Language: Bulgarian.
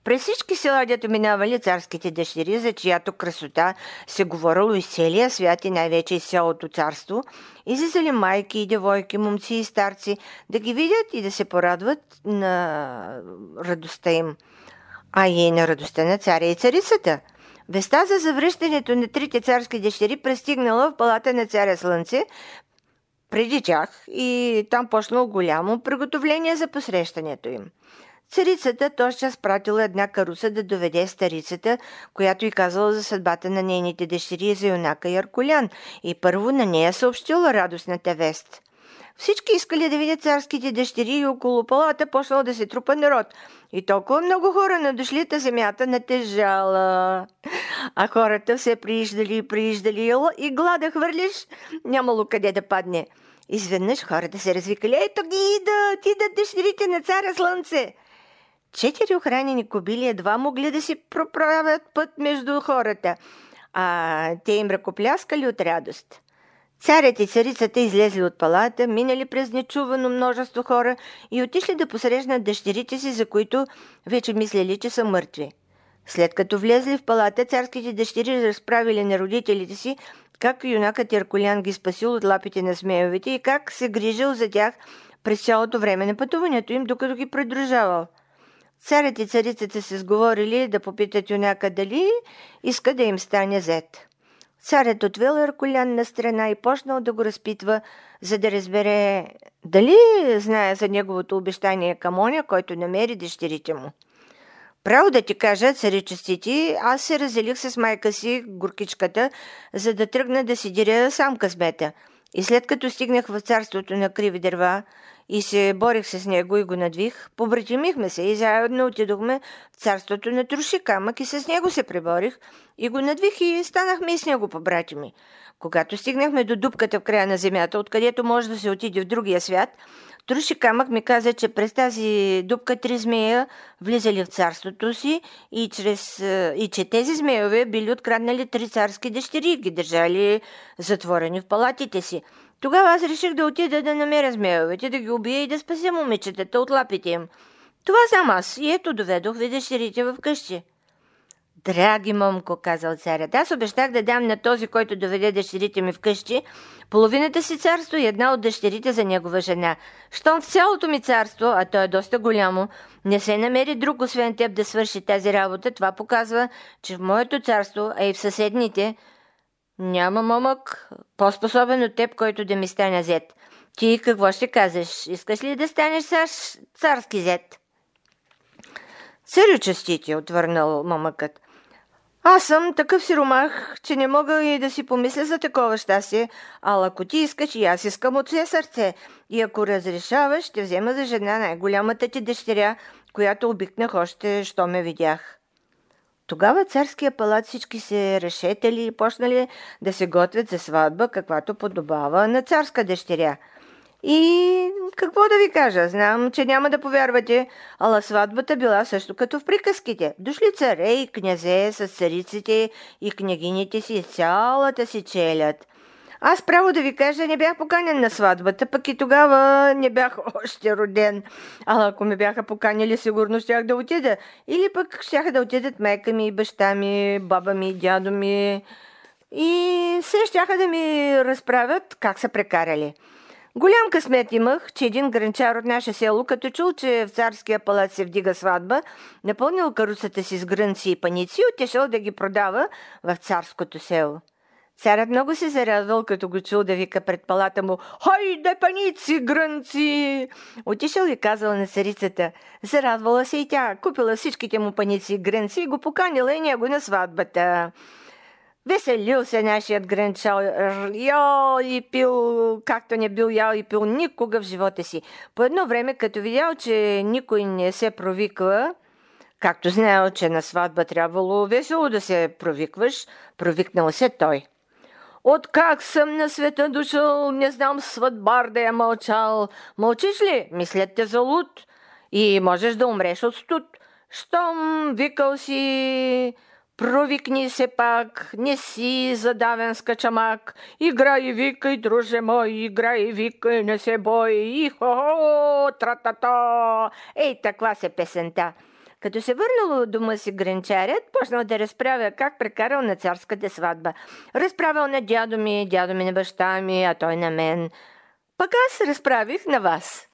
През всички села, дето минавали царските дъщери, за чиято красота се говорило из целия свят и най-вече из цялото царство, излизали майки и девойки, момци и старци, да ги видят и да се порадват на радостта им, а и на радостта на царя и царицата. Веста за завръщането на трите царски дъщери пристигнала в палата на царя Слънце преди тях и там почнало голямо приготовление за посрещането им. Царицата тотчас пратила една каруса да доведе старицата, която й казала за съдбата на нейните дъщери и за юнака Ярколян, и първо на нея съобщила радостната вест. Всички искали да видят царските дъщери и около палата почнал да се трупа народ. И толкова много хора надошли, земята натежала. А хората все прииждали и глада хвърлиш, нямало къде да падне. Изведнъж хората се развикали: ето ги идат дъщерите на царя Слънце! 4 охранени кобили едва могли да си проправят път между хората, а те им ръкопляскали от радост. Царят и царицата излезли от палата, минали през нечувано множество хора и отишли да посрещнат дъщерите си, за които вече мислели, че са мъртви. След като влезли в палата, царските дъщери разправили на родителите си как юнакът Ярколян ги спасил от лапите на змеевете и как се грижил за тях през цялото време на пътуването им, докато ги придружавал. Царят и царицата се сговорили да попитат юнака дали иска да им стане зет. Царят отвел Ярколян на страна и почнал да го разпитва, за да разбере дали знае за неговото обещание към оня, който намери дъщерите му. Право да ти кажа, царичестити, аз се разделих с майка си, горкичката, за да тръгна да си диря сам късмета. И след като стигнах в царството на криви дърва и се борих с него и го надвих, побратимихме се и заедно отидохме в царството на Троши камък и с него се преборих и го надвих и станахме и с него побратими. Когато стигнахме до дупката в края на земята, откъдето може да се отиде в другия свят, Троши камък ми каза, че през тази дупка 3 змея влизали в царството си и че тези змееве били откраднали 3 царски дъщери и ги държали затворени в палатите си. Тогава аз реших да отида да намеря змеевете, да ги убия и да спася момичетата от лапите им. Това сам аз и ето доведох ви дъщерите в къщи. Драги момко, казал царят, аз обещах да дам на този, който доведе дъщерите ми вкъщи, половината си царство и една от дъщерите за негова жена. Щом в цялото ми царство, а то е доста голямо, не се намери друг освен теб да свърши тази работа, това показва, че в моето царство, а и в съседните, няма момък по-способен от теб, който да ми стане зет. Ти какво ще казваш? Искаш ли да станеш царски зет? Царю честити, отвърнал момъкът. Аз съм такъв сиромах, че не мога и да си помисля за такова щастие, а ако ти искаш и аз искам от все сърце. И ако разрешаваш, ще взема за жена най-голямата ти дъщеря, която обикнах още, що ме видях. Тогава царския палат всички се разшетали и почнали да се готвят за сватба, каквато подобава на царска дъщеря. И какво да ви кажа, знам, че няма да повярвате, ала сватбата била също като в приказките. Дошли царе и князе с цариците и княгините си, цялата си челядь. Аз право да ви кажа, не бях поканен на сватбата, пък и тогава не бях още роден. Ала ако ме бяха поканили, сигурно щях да отида. Или пък щяха да отидат майка ми, баща ми, баба ми, дядо ми. И все щяха да ми разправят как са прекарали. Голям късмет имах, че един гранчар от наше село, като чул, че в царския палат се вдига сватба, напълнил каруцата си с грънци и паници и отишъл да ги продава в царското село. Царят много се зарадвал, като го чул да вика пред палата му: «Хайде, паници, грънци!» Отишъл и казал на царицата. Зарадвала се и тя, купила всичките му паници и грънци и го поканила и него на сватбата. Веселил се нашият гранчар, ял и пил, както не бил ял и пил никога в живота си. По едно време, като видял, че никой не се провиква, както знаел, че на сватба трябвало весело да се провикваш, провикнал се той. Откак съм на света дошъл, не знам сватбар да я мълчал. Мълчиш ли? Мислят те за луд и можеш да умреш от студ. Щом викал си, провикни се пак, не си задавен с качамак. Играй и викай, друже мой, играй и викай, не се бой. И хо-хо, тра-та-та. Ей, таква се песента. Като се върнало от дома си гранчарят, почнал да разправя как прекарал на царската сватба. Разправил на дядо ми на баща ми, а той на мен. Пък аз разправих на вас.